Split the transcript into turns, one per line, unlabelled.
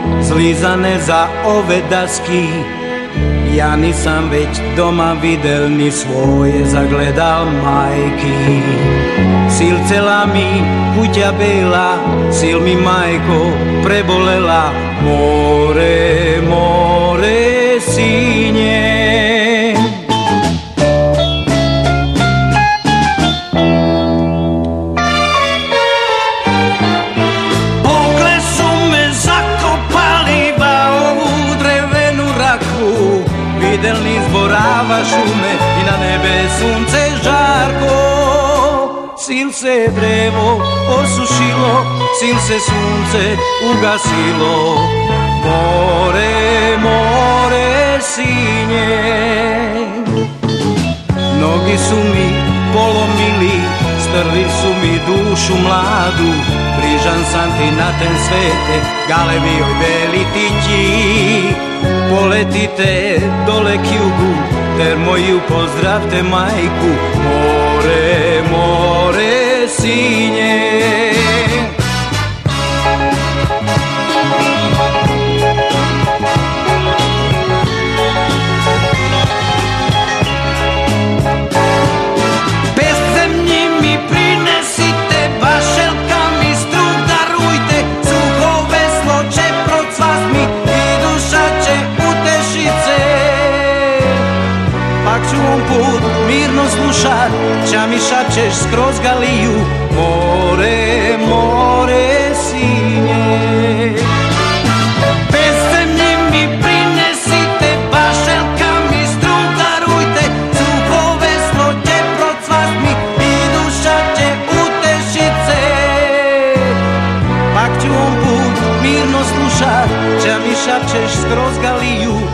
zlizane za ove daski. Ja nisam već doma videl ni svoje zagledal majki. Sil cela mi kuća bela, sil mi majko prebolela. More, more sinje. Videl niz borava šume i na nebe sunce žarko. Sil se drevo osušilo, sil se sunce ugasilo. More, more sinje. Nogi su mi polomili, strli su mi dušu mladu. Brižan sam ti na ten svete, galebijoj beli tići. Poletite dole k jugu, ter moju pozdravte majku. More, more sinje. Mirno slušat, ča mi šapćeš skroz galiju. More, more sinje. Pesem mi prinesite, bašelka mi strun darujte. Suhove sloće procvast mi i duša će utešice. Pak ću on put mirno slušat, ča mi šapćeš skroz galiju.